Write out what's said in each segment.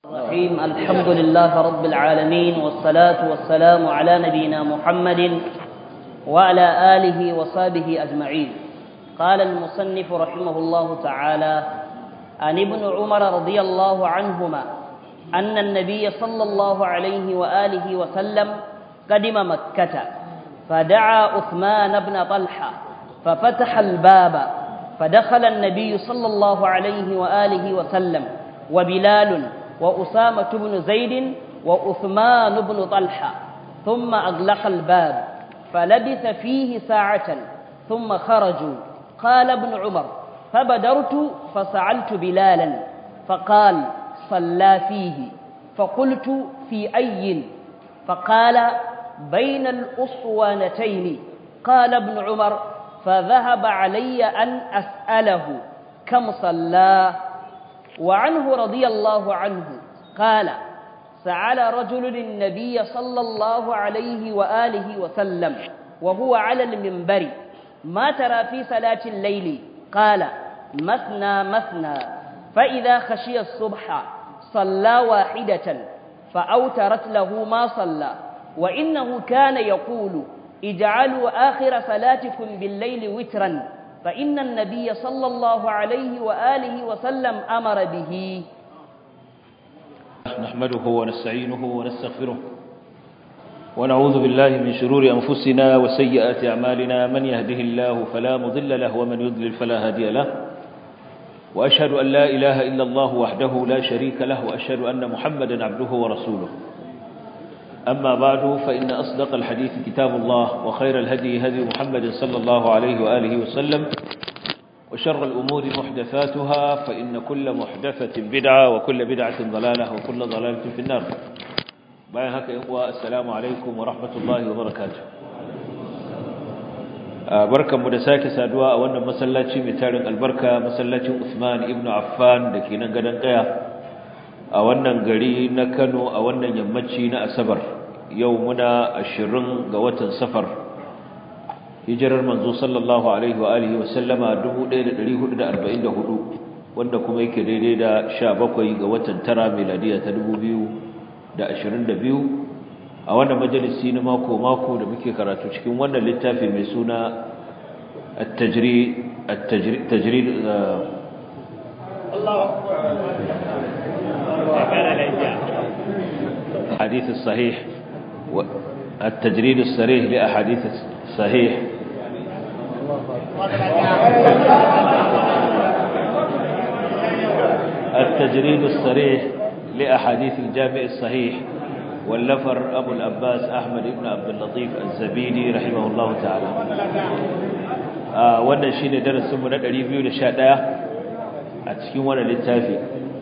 الرحيم. الحمد لله رب العالمين، والصلاة والسلام على نبينا محمد وعلى آله وصحبه أجمعين. قال المصنف رحمه الله تعالى: عن ابن عمر رضي الله عنهما أن النبي صلى الله عليه وآله وسلم قدم مكة فدعا عثمان بن طلحة ففتح الباب فدخل النبي صلى الله عليه وآله وسلم وبلال وأسامة بن زيد وعثمان بن طلحة، ثم أغلق الباب فلبث فيه ساعة ثم خرجوا. قال ابن عمر: فبدرت فسألت بلالا فقال: صلى فيه. فقلت: في أي؟ فقال: بين الأسوانتين. قال ابن عمر: فذهب علي أن أسأله كم صلى. وعنه رضي الله عنه قال: سأل رجل النبي صلى الله عليه وآله وسلم وهو على المنبر: ما ترى في صلاة الليل؟ قال: مثنى مثنى، فإذا خشي الصبح صلى واحدة فأوترت له ما صلى. وإنه كان يقول: اجعلوا آخر صلاتكم بالليل وترا، فإن النبي صلى الله عليه وآله وسلم أمر به. نحمده ونستعينه ونستغفره ونعوذ بالله من شرور أنفسنا وسيئات أعمالنا، من يهده الله فلا مضل له ومن يضلل فلا هادي له، وأشهد أن لا إله إلا الله وحده لا شريك له، وأشهد أن محمدا عبده ورسوله. أما بعد، فإن أصدق الحديث كتاب الله، وخير الهدي هدي محمد صلى الله عليه وآله وسلم، وشر الأمور محدثاتها، فإن كل محدثة بدعة وكل بدعة ضلالة وكل ضلالة في النار. السلام عليكم ورحمة الله وبركاته. بركة مدساك سادواء وانا مسلاتي متارن البركة مسلاتي عثمان ابن عفان لكي ننقدن قيا a wannan gari na Kano a wannan yammaci na Asabar. Yau muna 20 ga watan Safar, hijirar manzo sallallahu alaihi wa alihi wa sallama 1444, wanda kuma yake daidai da 17 ga watan Tara miladiya ta 2022. A wannan majalisi na mako da muke karatu cikin wannan littafi mai suna at-tajrid الحديث الصحيح والتجريد الصريح لأحاديث الصحيح التجريد الصريح لأحاديث الجامع الصحيح، واللفر أبو الأباس أحمد بن عبد اللطيف الزبيدي رحمه الله تعالى. wannan shine darasin mu na 211 a cikin wannan littafi.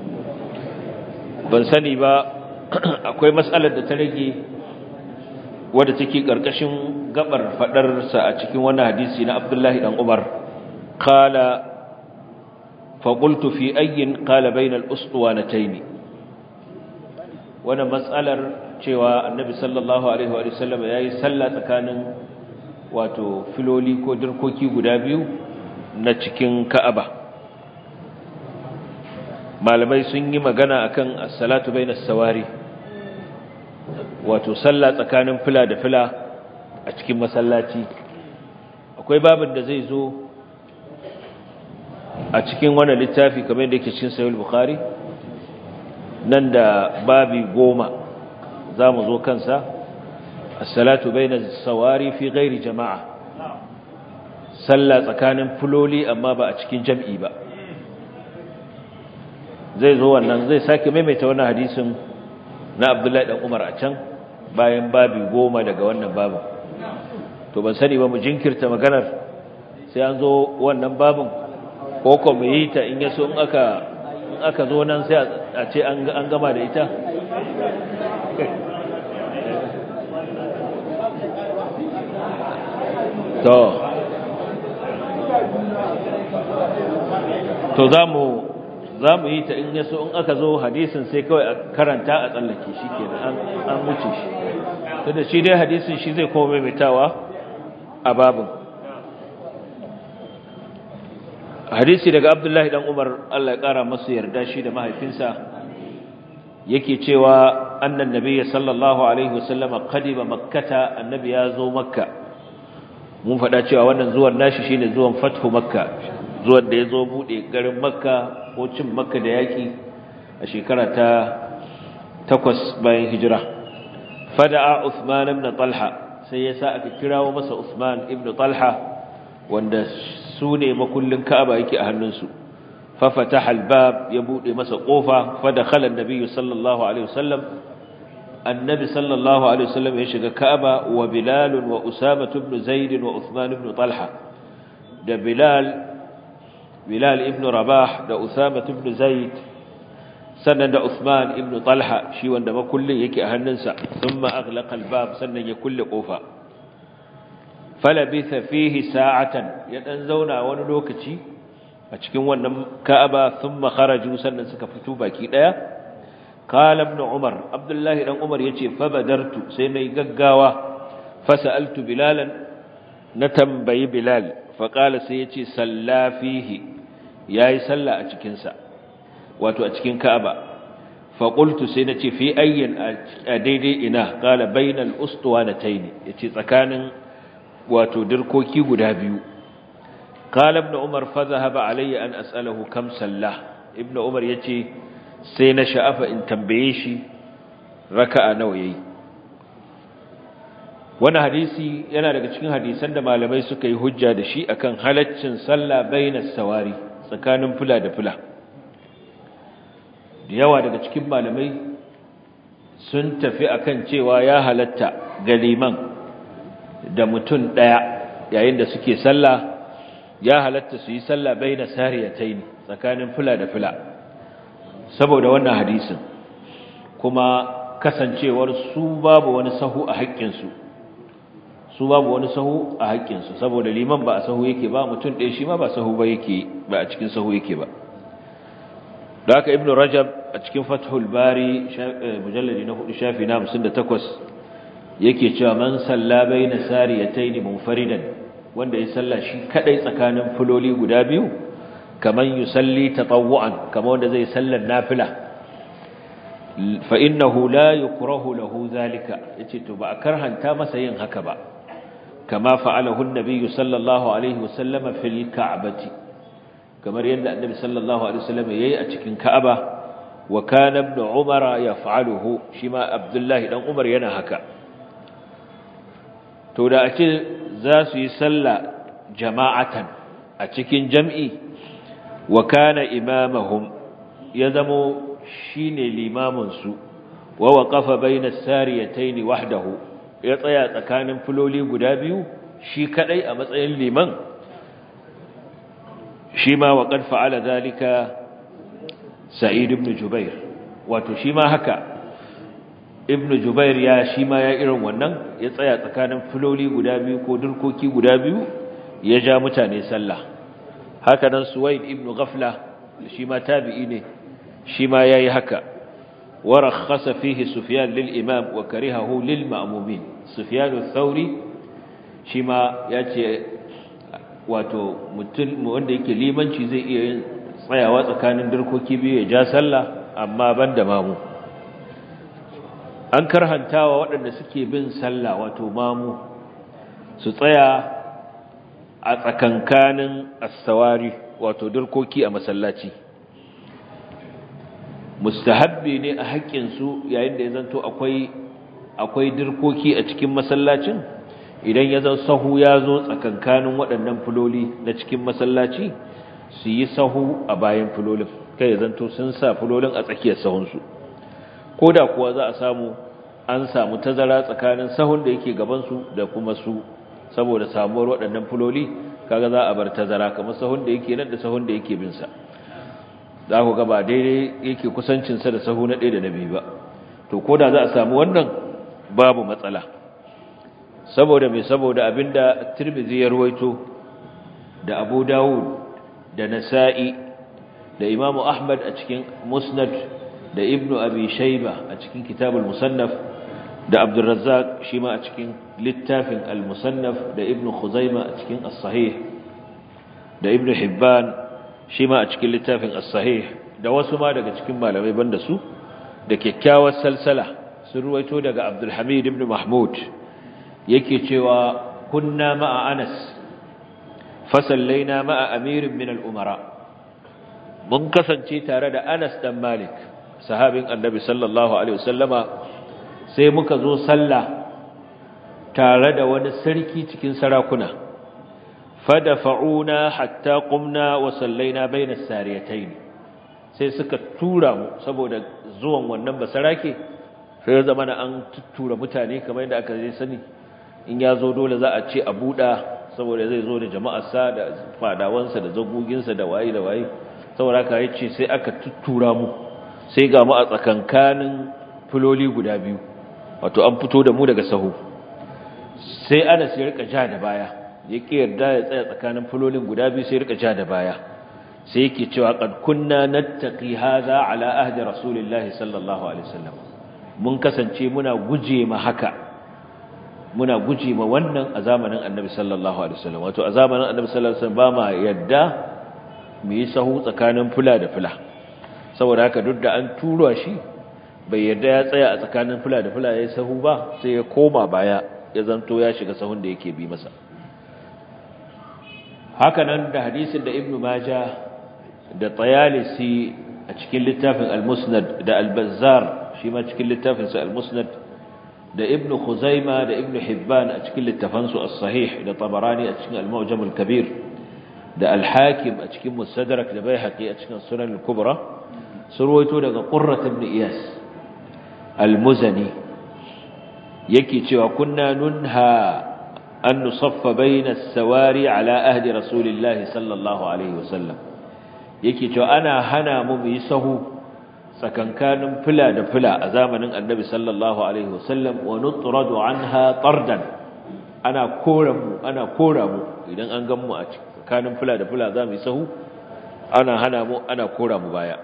Ban sani ba akwai matsalar da ta rage wadda take karkashin gabar fadar sa a cikin wannan hadisi na Abdullahi dan Umar, qala fa qultu fi ayyin, qala bayna al-uswanatayn. Wannan matsalar cewa Annabi sallallahu alaihi wa sallam yayi sallah tsakanin wato filoli ko dirkoki guda biyu na cikin Ka'aba. Malamai sun yi magana akan as-salatu bainas sawari, wato sallah tsakanin fila da fila a cikin masallaci. Akwai babin da zai zo a cikin wannan littafi kamar yadda yake cikin Sahih Bukhari, nan da babi 10 zamu zo kansa. as-salatu bainas sawari fi ghairi jama'a, sallah tsakanin filoli amma ba a cikin jam'i ba. Zai zo wannan, zai sake maimaita wannan hadisin na Abdullahi dan Umar a can bayan babi 10 daga wannan babin. To ban sani ba mu jinkirta maganar sai an zo wannan babin, ko ko mu yi ta in yaso in aka zo nan sai a ce an gama da ita. to za mu yi ta in yaso in aka zo hadisin sai kawai a karanta a tsallake shi kenan an wuce shi, to da shi dai hadisin shi zai kuma maimaitawa a babin. Hadisi daga Abdullahi dan Umar, Allah ya kara masa yarda shi da mahaifinsa, yake cewa annan nabiyyi sallallahu alaihi wasallam qadima makkata annabi ya zo makka mun faɗa cewa wannan zuwan nashi shine zuwan fathu makka zuwan da ya zo bude garin makka ko cin makka da yaki a shekara ta 8 bayan hijira fada'a Uthman ibn Talha sai yasa aka kirawo masa Uthman ibn Talha wanda su ne makullin Ka'aba yake a hannunsu fa fataha al-bab ya bude masa kofa fa dakhala an-nabi sallallahu alaihi wasallam annabi sallallahu alaihi wasallam ya shiga Ka'aba wa Bilal wa Usama ibn Zaid wa Uthman ibn Talha da Bilal ibn Rabah da Usama ibn Zaid sannan da Uthman ibn Talha shi wanda makullin yake a hannunsa thumma aghlaqa al-bab sannan ya kulle kofa falabitha fihi sa'atan ya dan zauna wani lokaci a cikin wannan Ka'aba thumma kharaju sannan suka fito baki daya qala ibn Umar Abdullah dan Umar yace fa badartu sai nayi gaggawa fasaltu Bilalan na tambayi Bilal fa qala sai yace salla fihi yayi salla a cikin sa wato a cikin Ka'aba fa qultu sai nace fi ayyin a daidai ina qala bainal ustuwanatayn yace tsakanin wato dirkoki guda biyu qala ibn umar fa dhahaba alayya an as'aluhu kam sallah ibn umar yace sai na sha'afa in tambaye shi raka'a nawa yayi wannan hadisi yana daga cikin hadisan da malamai suka yi hujja da shi akan halaccin sallah bainas sawari tsakanin fula da fula da yawa daga cikin malamai sun tafi akan cewa ya halatta ga liman da mutum daya yayin da suke sallah ya halatta su yi sallah baina sariyatayn tsakanin fula da fula saboda wannan hadisin kuma kasancewar su babu wani sahu a haƙƙin su babu wani sahu a haƙƙin su saboda liman ba a sahu yake ba mutum ɗaya shi ma ba sahu ba yake ba a cikin sahu yake ba da haka ibnu rajab a cikin fathul bari mujalladi na 4 shafi na 58 yake cewa man salla baina sariyatayn munfaridan wanda ya salla shi kadai tsakanin fuloli guda biyu kaman yusalli tatawwu'an kaman wanda zai sallar nafila fa innahu la yukrahu lahu zalika yace to ba a karhanta masa yin haka ba kama fa'alahu an-nabiy sallallahu alaihi wasallam fil ka'bati kamar yadda annabi sallallahu alaihi wasallam yayi a cikin ka'aba wa kana ibn umar yaf'aluhu shima abdullahi dan umar yana haka to da ake za su yi sallah jama'atan a cikin jam'i wa kana imamahum ya zamo shine limamin su wa waqafa bainas sariyatayn wahdahu ya tsaya tsakanin fuloli guda biyu shi kadai a matsayin liman shi ma wa qad fa'ala zalika sa'id ibn jubair wato shi ma haka ibn jubair shi ma ya irin wannan ya tsaya tsakanin fuloli guda biyu ko durkoki guda biyu ya ja mutane sallah haka nan suwaid ibn ghafla shi ma tabi'i ne shi ma yayi haka wa rakhasa fihi sufyan lil imam wa karihahu lil ma'mumin sufyan ath-thawri shi ma yace wato mutum wanda yake limanci zai iya yin tsayawa tsakanin durkoki biyu ya ja sallah amma banda mamu an karhantawa waɗanda suke bin sallah wato mamu su tsaya a tsakankanin as-sawari wato durkoki a masallaci mustahabbi ne a haƙƙin su yayin da ya zanto akwai durkoki a cikin masallacin idan ya zan sahu ya zo tsakankanin waɗannan fuloli na cikin masallaci su yi sahu a bayan fulolin kai ya zanto sun sa fulolin a tsakiyar sahunsu ko da kuwa za a samu an samu tazara tsakanin sahun da yake gabansu da kuma su saboda samuwar waɗannan fuloli kaga za a bar tazara kamar sahun da yake nan da sahun da yake bin sa za ku ga ba daidai yake kusancin sa da sahu na 1 da na 2 ba to ko da za a samu wannan babu matsala saboda abinda Tirmidhi ya ruwaito da Abu Dawud da Nasa'i da Imam Ahmad a cikin Musnad da Ibn Abi Shayba a cikin Kitabul Musannaf da Abdul Razzaq shi ma a cikin littafin Al-Musannaf da Ibn Khuzaimah a cikin As-Sahih da Ibn Hibban shi ma a cikin littafin As-Sahih da wasu ma daga cikin malamai banda su da kyakkyawar salsala sun ruwaito daga Abdul Hamid ibn Mahmud yake cewa kunna ma'a Anas fasallaina ma'a amirin min al-umara mun kasance tare da Anas dan Malik sahabin Annabi sallallahu alaihi wasallama sai muka zo sallah tare da wani sarki cikin sarakuna fadafa'una hatta qumna wa sallaina bayna as-sariyatayn sai suka tura mu saboda zuwan wannan basarake sai ya zama an tura mutane kamar yadda aka sani in ya zo dole za a ce a buɗa saboda zai zo da jama'arsa da fadawansa da zagoginsa da waye saboda haka yace sai aka tuttura mu sai ga mu a tsakankanin fuloli guda biyu wato an fito da mu daga sahu sai Anas ya rika ja da baya yake yarda ya tsaya tsakanin fulolin guda biyu sai ya rika ja da baya sai yake cewa qad kunna nattaqi hadha ala ahdi rasulillahi sallallahu alaihi wasallam mun kasance muna guje ma haka muna guje ma wannan a zamanin annabi sallallahu alaihi wasallam wato a zamanin annabi sallallahu alaihi wasallam ba ma yadda mu yi sahu tsakanin fula da fula saboda haka duk da an tura shi bai yadda ya tsaya a tsakanin fula da fula yayin sahu ba sai ya koma baya ya zanto ya shiga sahun da yake bi masa haka nan da hadisin da ibnu majah da tayalisi a cikin littafin al-musnad da al-bazzar shi ma cikin littafin sa al-musnad da ibnu khuzaima da ibnu hibban a cikin littafansu as-sahih da tabarani a cikin al-mu'jam al-kabir da al-hakim a cikin mustadrak da baihaqi a cikin sunan al-kubra surwaito daga qurrat ibn iyas al-muzani yake cewa kunna nunha an nusaffa bayna as-sawari ala ahdi rasulillahi sallallahu alaihi wasallam yake cewa ana hana mu yi sahu tsakankanin fila da fila a zamanin annabi sallallahu alaihi wasallam wa nutradu anha tardan ana kora mu idan an gan mu a tsakanin fila da fila zamu yi sahu ana hana mu ana kora mu baya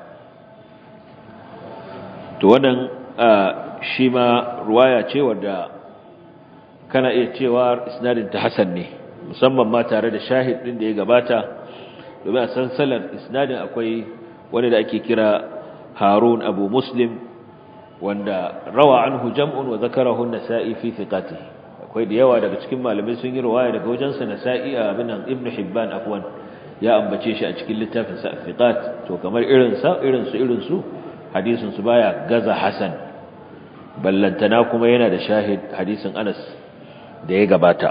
to wannan shi ma ruwaya ce wadda kana iya cewa isnadin ta hasan ne musamman ma tare da shahid din da ya gabata domin a san salar isnadin akwai wani da ake kira Harun Abu Muslim wanda rawa anhu jam'un wa zakarahu an-Nasa'i fi thiqatihi akwai da yawa daga cikin malamai sun yi riwaya daga wajensa Nasa'i ibn Ibn Hibban afwan ya ambace shi a cikin littafin sa thiqat to kamar irin su hadisin su baya gaza hasan ballantana kuma yana da shahid hadisin Anas da ya gabata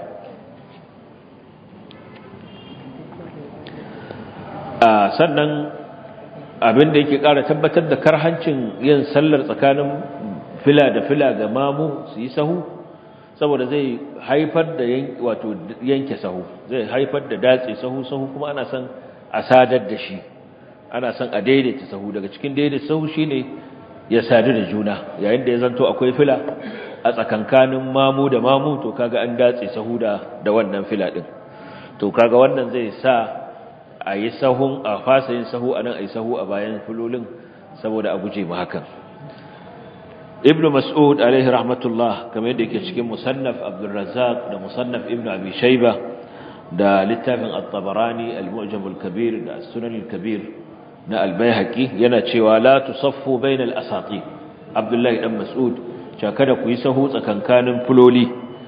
sannan abin da yake ƙara tabbatar da karhancin yin sallar tsakanin fila da fila ga mamu su yi sahu saboda zai haifar da yanke sahu zai haifar da datse sahu kuma ana son a sadar da shi ana son a daidaita sahu daga cikin daidaita sahu shine ya sadu da juna yayin da ya zanto akwai fila a tsakankanin mamu da mamu to kaga an datse sahu da wannan fila din to kaga wannan zai sa a yi sahun a fasa yin sahu a nan a yi sahu a bayan filolin saboda a guje mu hakan ibnu mas'ud alaihi rahmatullah kamar yadda yake cikin musannaf abdurrazzaq da musannaf ibnu abi shayba da littafin at-tabarani al-mu'jam al-kabir da as-sunan al-kabir na al-baihaqi yana cewa la tusaffu bainal asati abdullahi dan mas'ud cewa kada ku yi sahu tsakankanin filoli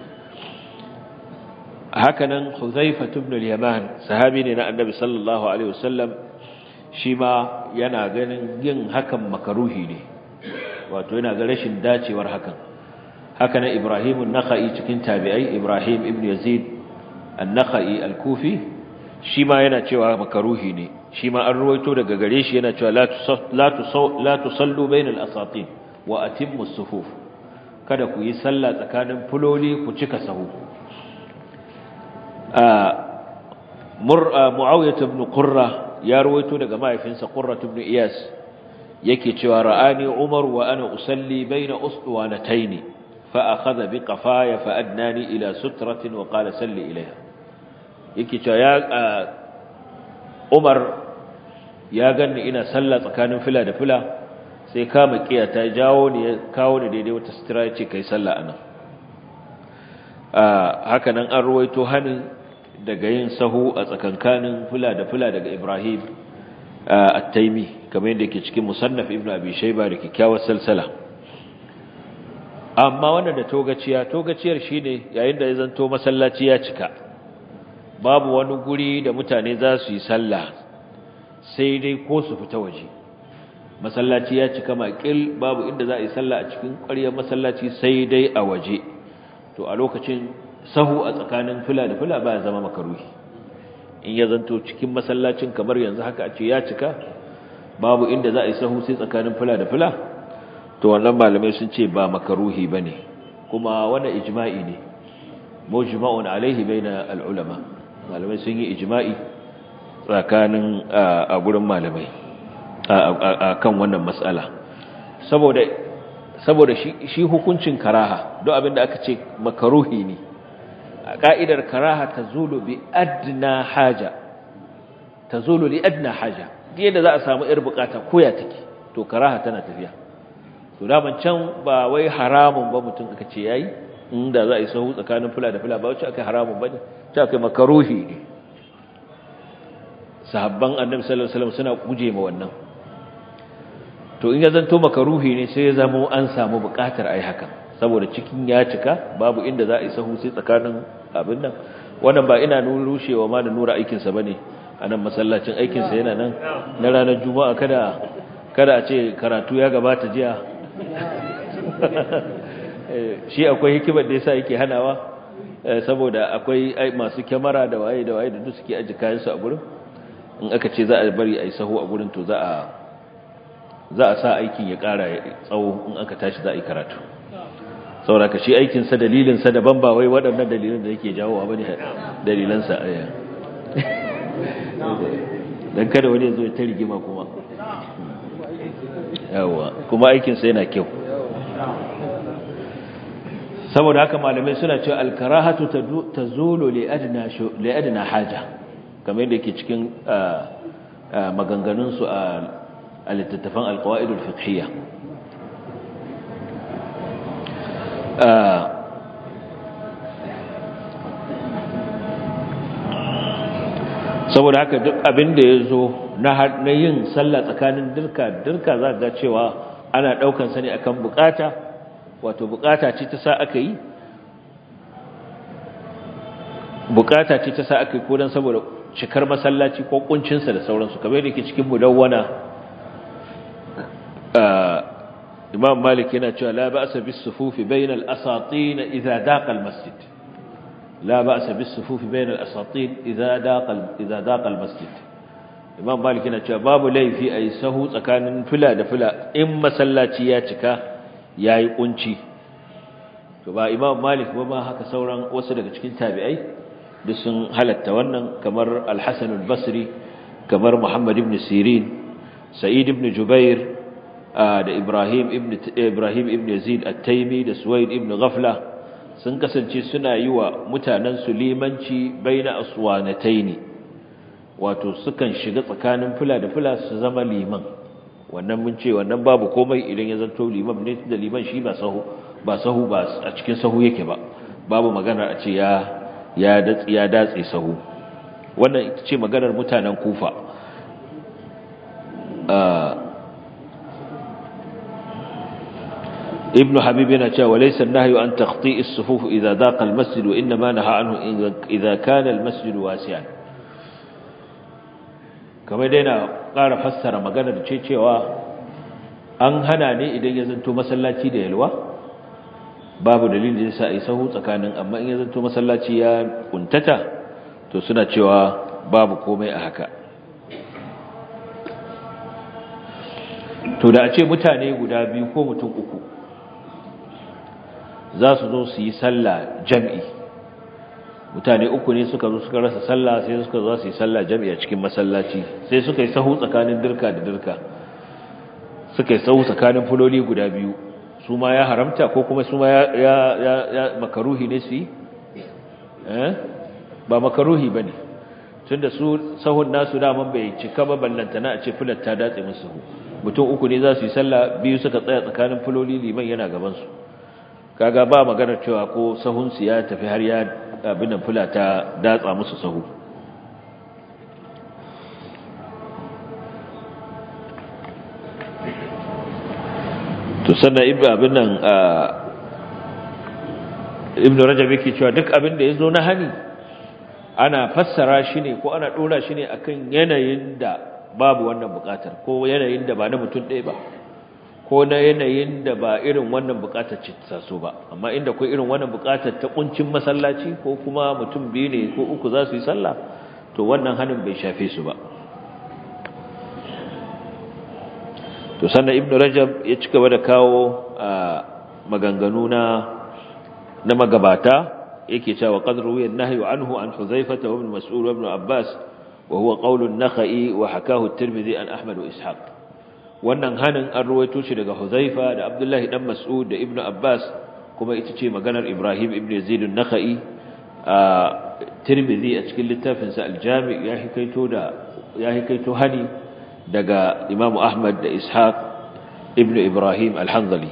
hakanan Huzaifa ibn al-Yaman sahabi ne na Annabi sallallahu alaihi wasallam shi ma yana ganin yin hakan makaruhi ne wato yana ga rashin dacewar hakan hakanan Ibrahim an-Nakhai cikin tabi'ai Ibrahim ibn Yazid an-Nakhai al-Kufi shi ma yana cewa makaruhi ne shi ma an ruwaito daga gare shi yana cewa la tusallu bainal asatin wa atimmu as-sufuf kada ku yi sallah tsakanin fuloli ku cika sahu Muawiyah ibn Qurra ya rawaito daga mahaifinsa Qurra ibn Iyas yake cewa ra'ani Umar wa ana usalli baina uswanatayn fa akhadha bi qafaya fa adnani ila sutratin wa qala salli ilayha yake cewa ya Umar ya ganni ina sallah tsakanin fila da fila sai kama kiyata jawo ni ya kawo ni daidai wata sutura yace kai sallah anan haka nan an ruwaito hanin daga yin sahu a tsakankanin fula da fula daga Ibrahim at-Taimi kamar yadda yake cikin musannaf ibnu abi shayba da kikkiawar salsala. Amma wannan da togaciyar shine yayin da ya zanto masallaci ya cika babu wani guri da mutane za su yi sallah sai dai ko su fita waje. Masallaci ya cika makil babu inda za a yi sallah a cikin ƙwaryar masallaci sai dai a waje, to a lokacin sahu a tsakanin fila da fila ba ya zama makaruhi. In ya zanto cikin masallacin kamar yanzu haka a ce ya cika babu inda za a yi sahu sai tsakanin fila da fila, to wannan malamai sun ce ba makaruhi bane, kuma wannan ijma'i ne mujma'un alaihi baina al-ulama. Malamai sun yi ijma'i tsakanin a gurin malamai kan wannan mas'ala, saboda shi hukuncin karaha don abinda aka ce makaruhi ne a ka'idar karaha tazulu bi adna haja, tazulu li adna haja, yadda za a samu yar bukata koya take to karaha tana tafiya. To daman can ba wai haramun ba mutum aka ce yayi, inda za a yi sahu tsakanin fula da fula ba wacce aka haramun bane, ta aka makaruhi ne. Sahabban annabi sallallahu alaihi wasallam suna guje ma wannan. To in ya zanto makaruhi ne sai ya zama an samu buƙatar ai hakan, saboda cikin ya cika babu inda za a yi sahu sai tsakanin abin nan. Wannan ba ina rushewa ma da nura aikin sa bane, anan masallacin aikin sa yana nan na ranar juma'a. Kada a ce karatu ya gabata jiya. Shi akwai hikimar da yasa yake hanawa, saboda akwai masu kyamara da waye da duk suke aje kayan su a gurin. In aka ce za a bari ai sahu a gurin to za a sa aikin ya ƙara tsawo in aka tashi za a yi karatu. Saboda ka shi aikin sa dalilin sa daban, ba wai waɗannan dalilan da yake jawowa bane dalilan sa dan kada wani ya zo ya ta rigima kuma. Yawa, kuma aikin sa yana kyau. Saboda haka malamai suna cewa al-karahatu tazulu li adna haja, kamar yadda yake cikin maganganun su a littattafan al-qawaid al-fiqhiyya. Saboda haka duk abin da ya zo na yin sallah tsakanin dirka za ga cewa ana daukan sa ne akan bukata, wato bukata ce ta sa aka yi, ko dan saboda cikar masallaci ko kuncin sa da sauransu, kamar yadda yake cikin mudawwana. Imam Malik yana cewa la ba'sa bis sufufi bainal asatin idza daqa al masjid. لا بأس بالصفوف بين الأساطين إذا ضاق المسجد. Imam Malik yana cewa babu laifi a yi sahu tsakanin fila da fila in masallaci ya cika yayi kunci. To ba Imam Malik ba ma haka sauran wasu daga cikin tabi'ai duk sun halatta wannan, kamar Al-Hasan al-Basri, kamar Muhammad ibn Sirin, Sa'id ibn Jubair da Ibrahim ibn Yazid at-Taymi da Suwaid ibn Ghafla sun kasance suna yi wa mutanen su limanci baina aswanataini, wato sukan shiga tsakanin fula da fula su zama liman. Wannan mun ce wannan babu komai idan ya zanto liman ne, da liman shi ba sahu ba a cikin sahu yake ba, babu magana a ce ya datse sahu. Wannan ita ce maganar mutanen Kufa. ابن حبيب ينهى وليس النهي عن تخطيء الصفوف إذا ضاق المسجد وإنما نهى عنه إذا كان المسجد واسعا. كما دينا قال فسر مغانا cewa an hana ne idan ya zanto masallaci da yalwa, babu dalilin da yasa ai sahu tsakanin, amma in ya zanto masallaci ya kuntata to suna cewa babu komai a haka. To da a ce mutane guda biyu ko mutum uku za su zo su yi sallah jam'i, mutane uku ne suka zo suka rasa sallah, sai suka zo su yi sallah jam'i a cikin masallaci, sai suka yi sahu tsakanin dirka da dirka, suka yi sahu tsakanin fuloli guda biyu, su ma ya haramta ko kuma su ma ya makaruhi ne su yi? Ba makaruhi ba ne, tun da su sahun nasu daman bai cika ba, ballantana a ce fular ta datse musu. Mutum uku ne za su yi sallah, biyu suka tsaya tsakanin fuloli, liman yana gabansu. Kaga ba maganar cewa ko sahunsu ya tafi har ya abin da fula ta datsa musu sahu. sannan ibn rajab yake cewa duk abin da yazo na hani ana fassara shi ne ko ana dora shi ne akan yanayin da babu wannan bukatar ko yanayin da ba na mutum ɗaya ba ko na yanayin da ba irin wannan bukatar ce ta so ba amma inda akwai irin wannan bukatar ta kuncin masallaci ko kuma mutum biyu ne ko uku za su yi sallah to wannan hanin bai shafe su ba. To sannan ibn rajab ya ci gaba da kawo maganganu na magabata yake cewa qad ruwiya an-nahyu anhu an Hudhaifah wa ibn Mas'ud wa ibn Abbas wa huwa qawl an-Nakhai wa hakahu at-Tirmidhi an Ahmad wa Ishaq. Wannan hanin an ruwaito shi daga Hudhaifa da Abdullah dan Mas'ud da ibn Abbas kuma ita ce maganar Ibrahim ibn Yazid an-Nakhai. Tirmidhi a cikin littafin sa al-Jami' ya hikaito hani daga Imam Ahmad da Ishaq ibn Ibrahim al-Hanzali.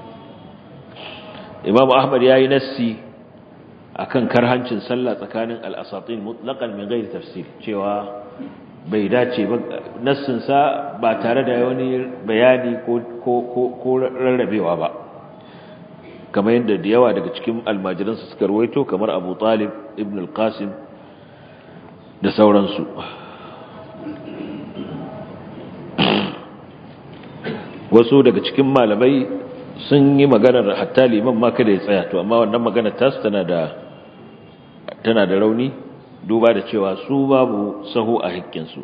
Imam Ahmad yayi nassi akan karhancin sallah tsakanin al-asatin mutlaqan min ghairi tafsir cewa bai dace ba nassin sa ba tare da wani bayani ko rarrabewa ba kamar yadda da yawa daga cikin almajiransa suka rawaito kamar Abu Talib ibn al-Qasim da sauransu. Wasu daga cikin malamai sun yi maganar hatta liman ma kada ya tsaya to amma wannan maganar tasu tana da rauni duba da cewa su babu sahu a hakkinsu.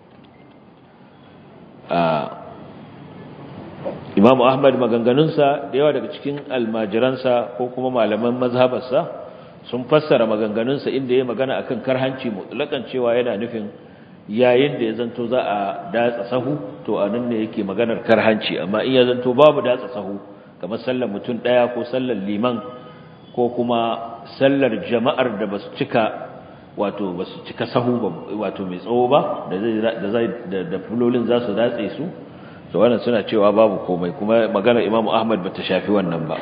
Imam Ahmad maganganunsa da yawa daga cikin almajiransa ko kuma malaman mazhabarsa sun fassara maganganunsa inda ya magana akan karhanci mutlakan cewa yana nufin yayin da ya zanto za a datsa sahu to anan ne yake maganar karhanci amma in ya zanto babu datsa sahu kamar sallar mutum daya ko sallar liman ko kuma sallar jama'ar da basu cika sahu ba wato mai tsawo ba da fulolin za su datse su to wannan suna cewa babu komai kuma maganar Imam Ahmad bata shafi wannan ba.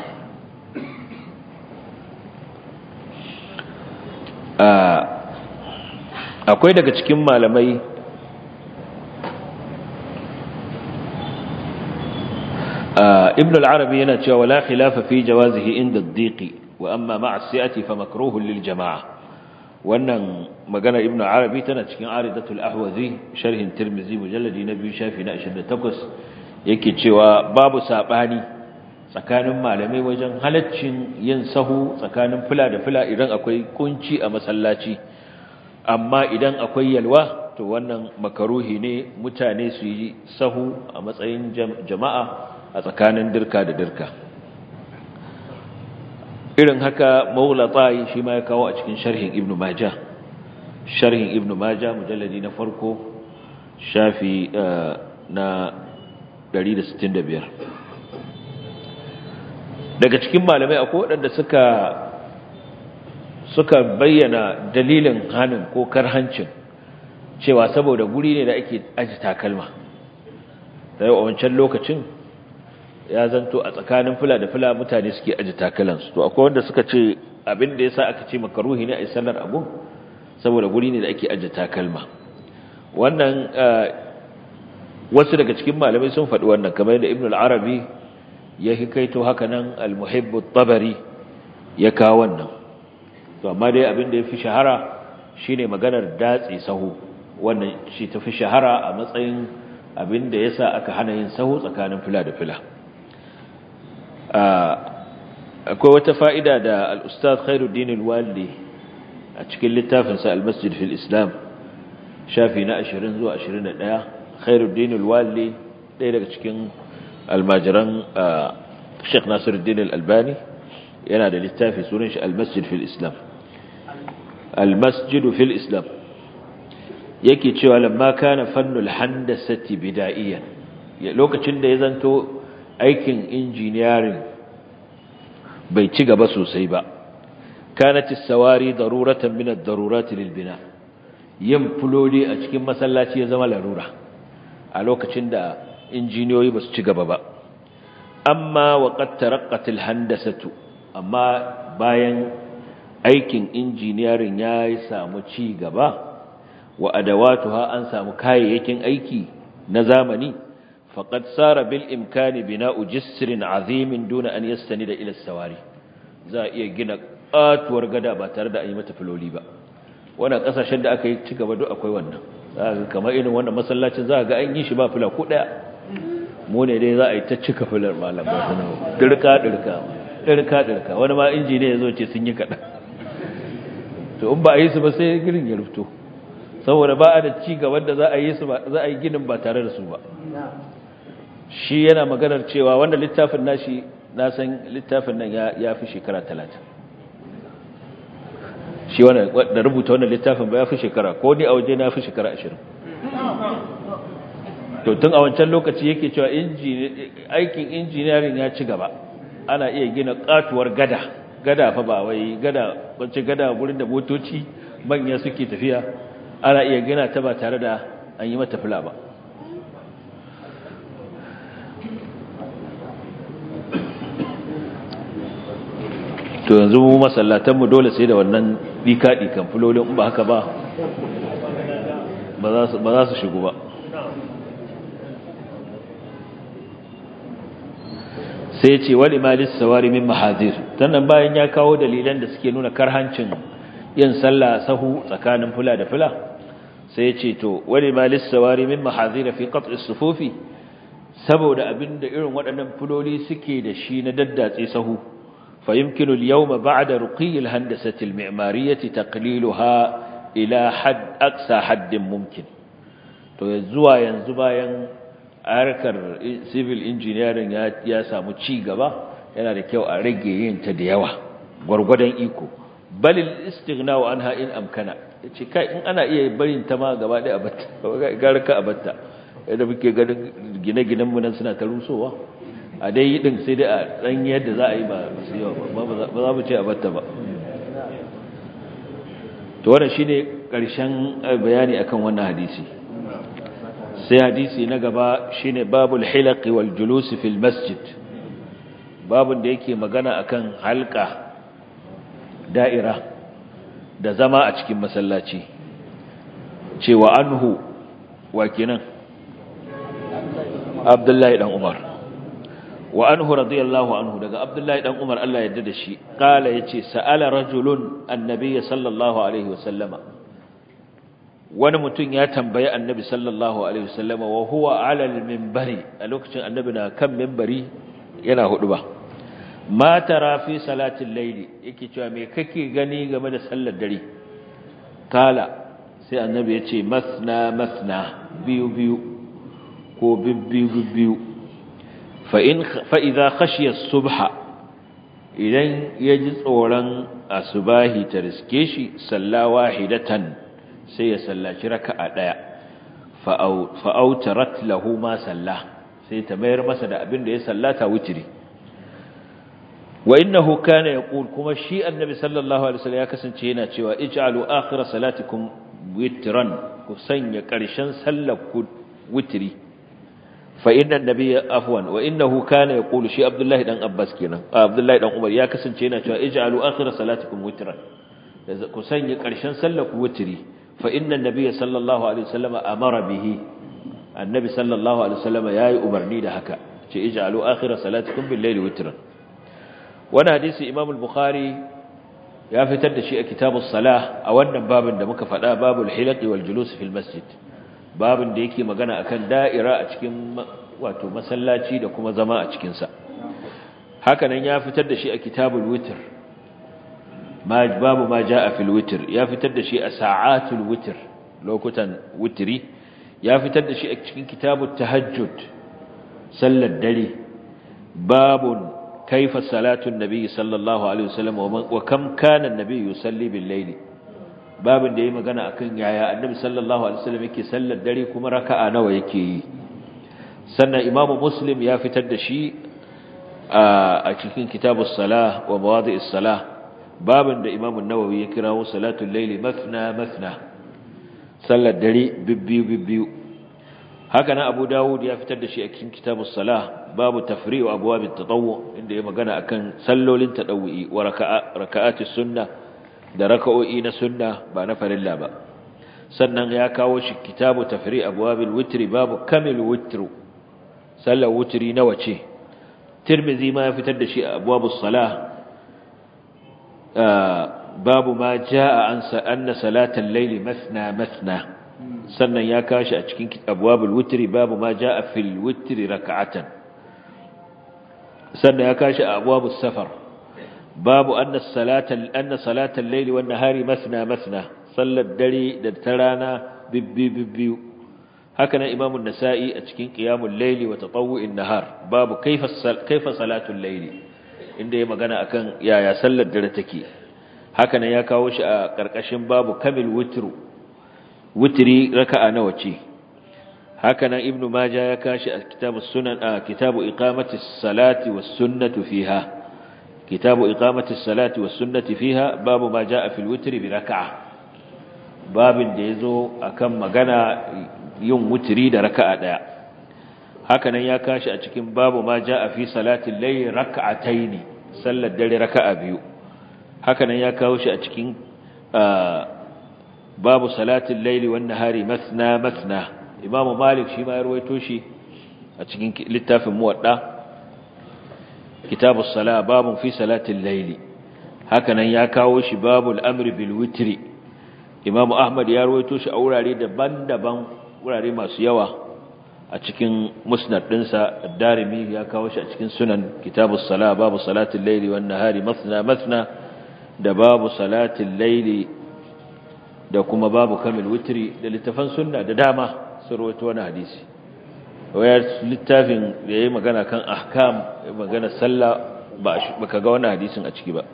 Akwai daga cikin malamai Ibn al-Arabi yana cewa wala khilafa fi jawazihi inda ad-diqi wa amma ma'a as-si'ati fa makruhun lil jama'a. Wannan magana Ibn al-Arabi tana cikin Aridatul Ahwazi sharhin Tirmidhi mujalladi na 2 shafi na 28 yake cewa babu sabani tsakanin malamai wajen halaccin yin sahu tsakanin fila da fila idan akwai kunci a masallaci amma idan akwai yalwa to wannan makaruhi ne mutane su yi sahu a matsayin jama'a a tsakanin dirka da dirka. Irin haka Maulatai shi ma ya kawo a cikin sharhin Ibn Majah mujalladi na farko shafi na 165. Daga cikin malamai akwai waɗanda suka bayyana dalilin hanin ko karhancin cewa saboda guri ne da ake aji takalma da yau a wancan lokacin ya zanto a tsakanin fila da fila mutane suke aji takalansu to akwai wanda suka ce abin da yasa aka ce makaruhi ne a sallar abun saboda guri ne da ake aji takalma. Wannan wasu daga cikin malamai sun faɗi wannan kamar da Ibn al-Arabi ya hikaito haka nan al-Muhibb at-Tabari ya kawo wannan to amma dai abin da yafi shahara shine maganar datsi sahu wannan shi tafi shahara a matsayin abin da yasa aka hana yin sahu tsakanin fila da fila. Akwai wata fa'ida da al-Ustadh Khairuddin al-Waldi a cikin littafinsa al-Masjid fil Islam shafi na 20 zuwa 21 Khairuddin al-Waldi ɗaya daga cikin almajiran Sheikh Nasiruddin al-Albani yana da littafi sunan shi al-Masjid fil Islam al-Masjid fil Islam yake cewa lamma kana fannul handasati bidaiyan lokacin da ya zanto aikin engineering bai ci gaba sosai ba kanat as-sawari daruratan min ad-darurat lil bina yin fuloli a cikin masallaci ya zama larura a lokacin da injiniyoyi ba su ci gaba ba amma wa qad taraqqat al-handasatu amma bayan aikin engineering ya samu ci gaba wa adawatuha an samu kayayyakin aiki na zamani faqad sara bil imkani bina'u jisrin azimin duna an yastanida ila as-sawari za a iya gina katuwar gada ba tare da an yi mata filoli ba. Wannan kasashen da aka yi ci gaba duk akwai wannan, kamar irin wannan masallacin za ga an yi shi ba fila ko daya. Mu ne dai za a yi ta cika filar malam ba sanar dirka wani ma injiniya ya zo ce sun yi kaɗan. To in ba a yi su ba sai ginin ya rufto, saboda ba a da ci gaban da za a yi su ba, za a yi ginin ba tare da su ba. Shi yana maganar cewa wanda littafin nashi, na san littafin nan ya fi shekara 30. Shi da rubuta wannan littafin ba ya fi shekara, ko ni a waje na fi shekara 20. To tun a wancan lokaci yake cewa aikin injiniyarin ya ci gaba, ana iya gina katuwar gada fa ba wai gada gurin da motoci manya suke tafiya, ana iya gina ta ba tare da an yi mata fila ba. To yanzu mu masallatanmu dole sai da wannan ɗika kan filolin, in ba haka ba za su shigo ba. Sai ce wani malis sawari min mahazir, sannan bayan ya kawo dalilan da suke nuna karhancin yin sallah sahu tsakanin fula da fula, sai ce to wani malis sawari min mahazir fi qat'is sufufi, saboda abinda irin waɗannan fuloli suke da shi na daddatse sahu, fa yumkinu al-yawma ba'da ruqiy al-handasati al-mi'mariyyah taqliluha ila aqsa haddin mumkin. To zuwa yanzu bayan harkar civil engineering ya samu ci gaba, yana da kyau a rage yin ta da yawa gwargwadon iko, balil istighna'u anha in amkana. Yace kai in ana iya barin ta ma gaba ɗaya a batta, garka a batta, yadda muke ganin gine-ginen mu nan suna ta rusowa, a dai yi din sai dai a dan yadda za a yi ba su yawa ba za mu ce a batta ba. To wannan shine karshen bayani akan wannan hadisi. Sai hadisi na gaba shine babul hilaqi wal julus fil masjid, babun da yake magana akan halqa, da'ira da zama a cikin masallaci. Cewa anhu wa kenan Abdullahi dan Umar, wa anhu radiyallahu anhu, daga Abdullahi dan Umar Allah ya yarda da shi, kala yace sa'ala rajulun annabiy sallallahu alaihi wasallama, wani mutum ya tambayi annabi sallallahu alaihi wasallam wa huwa ala al-minbari, a lokacin annabi na kan minbari yana huduba. Ma tara fi salatil layli, yake cewa me kake gani game da sallar dare? Kala, sai annabi ya ce masna biyu ko bibbiyu. Fa idza khashiya as-subha, idan yaji tsoron asubahi ta riske shi, salla wahidatan, sai ya sallaci raka'a daya, fa'autarat lahu ma salla, sai ta mayar masa da abin da ya sallata witri. Wa innahu kana yaqul, kuma shi annabi sallallahu alaihi wasallam ya kasance yana cewa ij'alu akhir salatikum witran, ku sanya karshen sallar ku witri. Fa inna an-nabiyya afwan, wa innahu kana yaqulu, shi Abdullahi dan Abbas kenan, Abdullahi dan Umar ya kasance yana cewa ij'alu akhir salatikum witran, ku sanya karshen sallar ku witri. Fa inna an-nabiyya sallallahu alaihi wasallam amara bihi, annabi sallallahu alaihi wasallam yayi umarni da haka, ce ij'alu akhir salatikum bil-layli witran. Wannan hadisi Imam al-Bukhari ya fitar da shi a kitabus salah, a wannan babin da muka faɗa, babul hilaqi wal julus fil masjid, babin da yake magana akan da'ira a cikin wato masallaci da kuma zama a cikin sa. Haka nan ya fitar da shi a kitabul witr, babu ma jaa fil witr, ya fitar da shi a sa'atul witr, lokutan witri, ya fitar da shi a cikin kitabut tahajjud, sallar dare, babun kaifa salatu an-nabi sallallahu alaihi wasallam wa kam kana an-nabi yusalli bil layli, babin da yayi magana akan yaya annabi sallallahu alaihi wasallam yake sallar dare kuma raka'a nawa yake yi. Sannan Imam Muslim ya fitar da shi a cikin kitabus salah wa mawadi'is salah, babin da Imam an-Nawawi ya kirawo salatul layli mathna, sallar dare bibbiyu. Haka nan Abu Dawud ya fitar da shi a cikin kitabus salah, babu tafri'u abwabit tatawwu, inda ya magana akan sallolin tadawwi wa raka'atis sunna, da raka'o'i na sunna ba na farilla ba. Sannan ya kawo shi kitabu tafri' abwabil witri, babu kamil witru, sallar wutri nawa ce Tirmidhi ma ya fitar da shi a abwabus salah babu ma jaa anna salatal layli mathna sannan ya kashi a cikin abwabul wutri babu ma jaa fil wutri rak'atan sannan ya kashi a abwabus safar babu anna salatal layli wan nahari mathna sallar dare da ta rana bibbiyu haka nan imamu nasa'i a cikin qiyamul layli wa tatawwu'in nahar babu kaifa salatul layli inda ya magana akan yaya sallar dare take haka nan ya kawo shi a karkashin babu kamil wutri raka'a nawa ce haka nan ibnu majah ya kashi a kitabus sunan kitabu iqamatis salati was sunnatu fiha kitabu iqamatis salati was sunnati fiha babu ma jaa fil witri bi raka'a babin da yazo akan magana yin wutri da raka'a daya haka nan ya kashi a cikin babu ma jaa fi salatil layl rak'ataini sallar dare raka'a biyu haka nan ya kawo shi a cikin babu salatil layli wan nahari mathna imamu malik shi ma ya rawaito shi a cikin littafin muwadda kitabus sala babun fi salatil layli haka nan ya kawo shi babul amri bil witri imamu ahmad ya rawaito shi a wurare daban-daban wurare masu yawa a cikin musnad dinsa ad-darimi ya kawo shi a cikin sunan kitabus sala babu salatil layli wan nahari mathna da babu salatil layli da kuma babu kamil witri da littafan sunna da dama sun rawaito wannan hadisi wayar littafin da yayi magana kan ahkam magana sallah baka ga wannan hadisin a ciki ba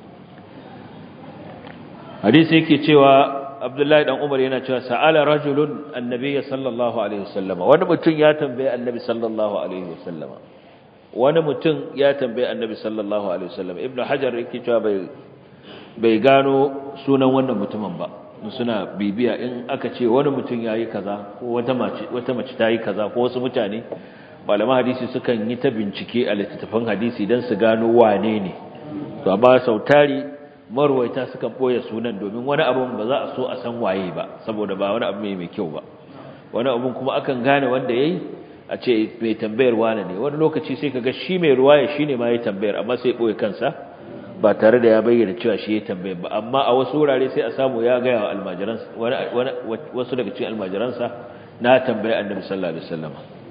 hadisi yake cewa Abdullahi dan Umar yana cewa sa'ala rajulun annabiyyi sallallahu alaihi wasallam wani mutum ya tambaye annabi sallallahu alaihi wasallam wani mutum ya tambaye annabi sallallahu alaihi wasallam ibnu hajar yake cewa bai gano sunan wannan mutumin ba suna bibiya in aka ce wani mutum yayi kaza ko wata mace ta yi kaza ko wasu mutane malaman hadisi sukan yi ta bincike a littattafan hadisi dan su gano wane ne to amma sautari marwaita sukan boye sunan domin wani abun ba za a so a san waye ba saboda ba wani abu mai kyau ba wani abun kuma akan gane wanda yayi a ce mai tambayar wane ne wani lokaci sai kaga shi mai ruwaya shine ma yayi tambayar amma sai boye kansa ba tare da ya bayyana cewa shi ya tambaye ba amma a wasu wurare sai a samu ya ga wa almajiran wasu daga cikin almajiransa na tambaye annabi sallallahu alaihi wasallam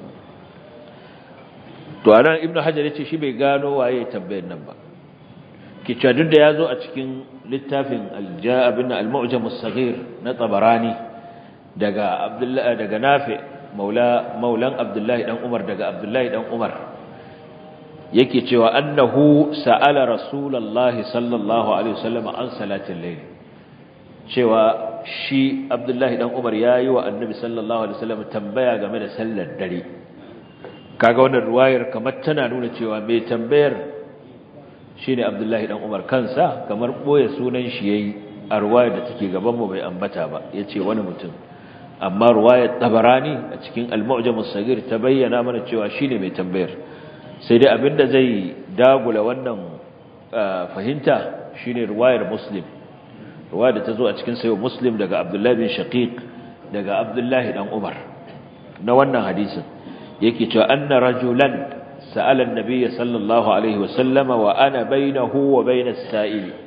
to anan ibnu hajar yace shi bai gano waye tambayar nan ba kici duk da yazo a cikin littafin al-ja'ab al-mu'jam as-saghir na tabarani daga abdullahi daga nafi maulan abdullahi dan umar daga abdullahi dan umar yake cewa annahu sa'ala rasulullahi sallallahu alaihi wasallam an salatil layl cewa shi Abdullahi dan Umar yayi wa annabi sallallahu alaihi wasallam tambaya game da sallar dare kaga wannan ruwayar kamar tana nuna cewa mai tambayar shine Abdullahi dan Umar kansa kamar boye sunan shi yayi a ruwayar da take gaban mu bai ambata ba yace wani mutum amma ruwayar Tabarani a cikin Al-Mu'jam as-Saghir ta bayyana mana cewa shine mai tambayar sai dai abinda zai dagula wannan fahimta shine riwayar Muslim riwaya da tazo a cikin sahih Muslim daga Abdullah bin Shaqiq daga Abdullah dan Umar na wannan hadisin yake cewa anna rajulan sa'ala an-nabiy sallallahu alaihi wasallam wa ana bainahu wa bain as-sa'il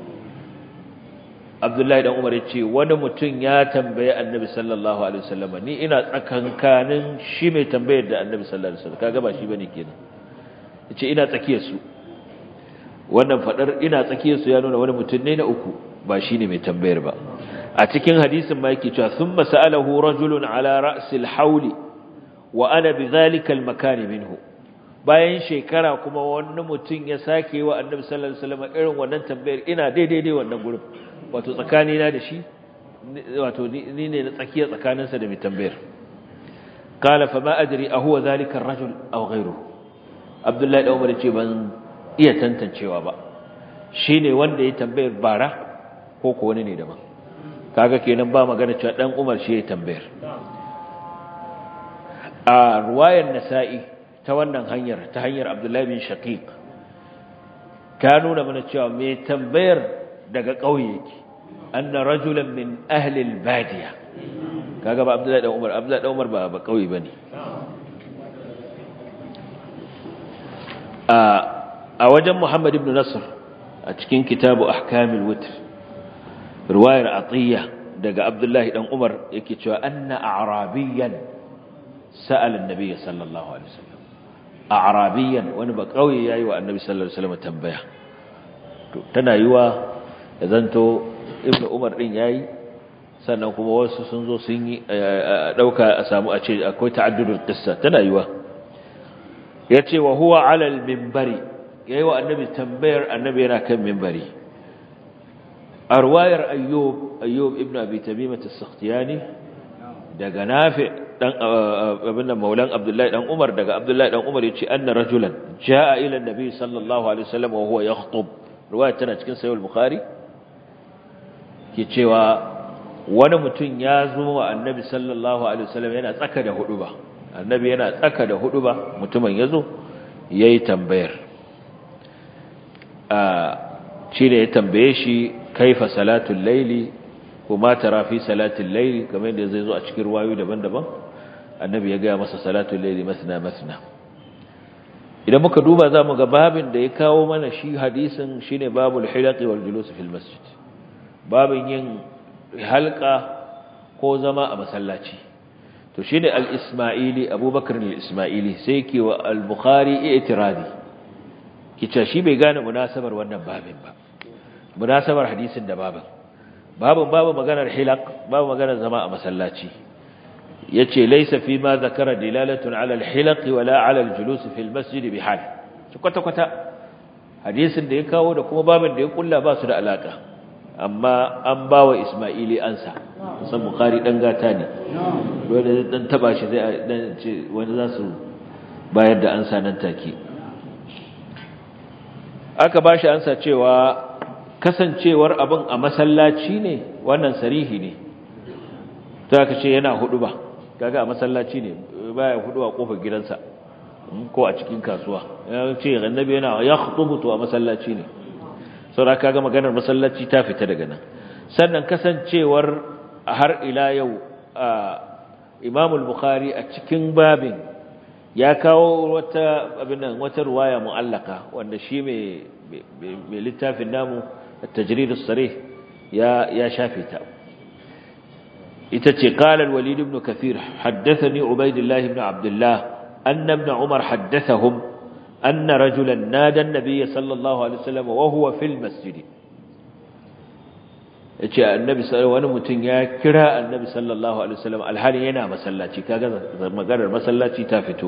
Abdullah dan Umar yace wani mutum ya tambaye annabi sallallahu alaihi wasallam ni ina tsakankanin shi mai tambayar da annabi sallallahu alaihi wasallam kaga ba shi bane kenan yace ina tsakiyar su wannan fadar ina tsakiyar su ya nuna wani mutum ne na uku ba shine mai tambayar ba a cikin hadisin ma yake cewa thumma sa'alahu rajulun ala ra'sil hawli wa ana bidhalika al-makan minhu bayan shekara kuma wani mutum ya sake wa annabi sallallahu alaihi wasallam irin wannan tambayar ina daidai wannan gurin wato tsakani na da shi wato ni ne na tsakiya tsakaninsa da mai tambayar qala fa ma adri ahuwa dhalika ar-rajul aw ghayruhu Abdullahi da Umar ce ban iya tantancewa ba shine wanda ya tambayar bara ko ko wani ne daban kaga kenan ba magana cewa dan Umar shi ya tambayar a ruwayar Nasa'i ta wannan hanyar ta hanyar Abdullahi bin Shaqiq ka nuna mana cewa mai tambayar daga kauye yake anna rajulan min ahli al-badiya kaga ba Abdullahi da Umar ba kauye bane a wajen Muhammad ibn Nasr a cikin kitabu ahkamul witr riwayar Atiyya daga Abdullahi dan Umar yake cewa anna a'rabiyan sa'ala an-nabiy sallallahu alaihi wasallam a'rabiyan wani ba kauye yayi wa annabi sallallahu alaihi wasallam tambaya to tana yiwa ya zanto ibnu Umar din yayi sannan kuma wasu sun zo sun yi dauka a samu a ce akwai ta'addudul qissa tana yiwa yace wa huwa 'ala al-minbari yayi wa annabi tambayar annabi yana kan minbari arwayar ayyub ibn abi tamimah as-sakhtiyani daga nafi dan abinda maulan abdullahi dan umar daga abdullahi dan umar yace anna rajulan jaa ila an-nabi sallallahu alaihi wasallam wa huwa yakhutub riwayar tana cikin sahih al-bukhari ke cewa wani mutum ya zo wa annabi sallallahu alaihi wasallam yana tsaka da huduba annabi yana tsaka da huduba mutumin yazo yayi tambayar shi ne ya tambaye shi kaifa salatul laili kuma tara fi salatul laili kamar yadda zai zo a cikin ruwayoyi daban-daban annabi ya gaya masa salatul laili masna idan muka duba zamu ga babin da ya kawo mana shi hadisin shine babul hilaqi wal julus fil masjid babin yin halqa ko zama a masallaci to shine al-isma'ili abubakar al-isma'ili sai yake wa al-bukhari i'tiradi kice shi bai gane munasabar wannan babin ba munasabar hadisin da babu maganar hilaq babu maganar zama a masallaci yace laysa fi ma zakara dilalatun ala al-hilaq wala ala al-julus fi al-masjid bihal kwata hadisin da ya kawo da kuma babin da ya kulla ba su da alaka amma an bawa Isma'ili ansa san Bukhari dan gata ne dole dan taba shi zai dan ce wani za su bayar da ansa nan take aka bashi ansa cewa kasancewar abin a masallaci ne wannan sarihi ne ta aka ce yana huduba kaga a masallaci ne baya huduba kofar gidansa ko a cikin kasuwa ya ce annabi yana ya khutubu to a masallaci ne saboda kaga maganar masallaci ta fita daga nan sannan kasancewar har ila yau Imam al-Bukhari a cikin babin ya kawo wata ruwaya mu'allaka wanda shi mai littafin namu التجريد الصريح يا شافيتا إتتي قال الوليد بن كثير حدثني عبيد الله بن عبد الله أن ابن عمر حدثهم أن رجلا نادى النبي صلى الله عليه وسلم وهو في المسجد النبي صلى الله عليه وسلم يا كراء النبي صلى الله عليه وسلم الحالي ينا مسلاتي كذا مقرر مسلاتي تافتو